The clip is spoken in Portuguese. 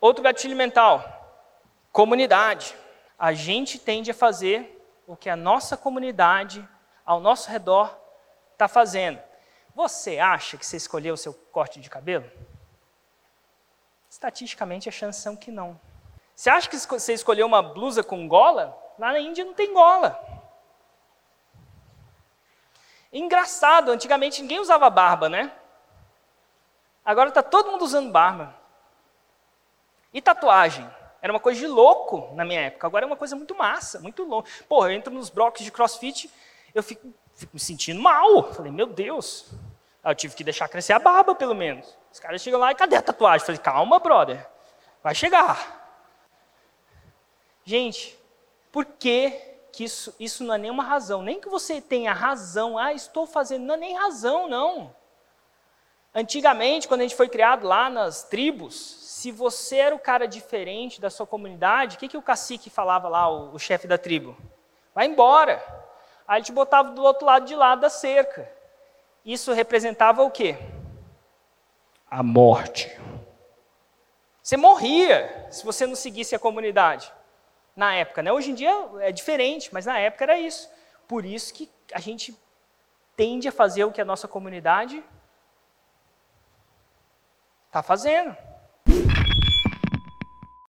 Outro gatilho mental, comunidade. A gente tende a fazer o que a nossa comunidade, ao nosso redor, está fazendo. Você acha que você escolheu o seu corte de cabelo? Estatisticamente, as chances são que não. Você acha que você escolheu uma blusa com gola? Lá na Índia não tem gola. Engraçado, antigamente ninguém usava barba, né? Agora está todo mundo usando barba. E tatuagem? Era uma coisa de louco na minha época. Agora é uma coisa muito massa, muito louco. Pô, eu entro nos blocos de crossfit, eu fico me sentindo mal. Falei, meu Deus. Aí eu tive que deixar crescer a barba, pelo menos. Os caras chegam lá e cadê a tatuagem? Falei, calma, brother. Vai chegar. Gente, por que isso não é nenhuma razão? Nem que você tenha razão. Estou fazendo. Não é nem razão, não. Antigamente, quando a gente foi criado lá nas tribos, se você era o cara diferente da sua comunidade, o que o cacique falava lá, o chefe da tribo? Vai embora. Aí ele te botava do outro lado de lá da cerca. Isso representava o quê? A morte. Você morria se você não seguisse a comunidade. Na época, né? Hoje em dia é diferente, mas na época era isso. Por isso que a gente tende a fazer o que a nossa comunidade está fazendo.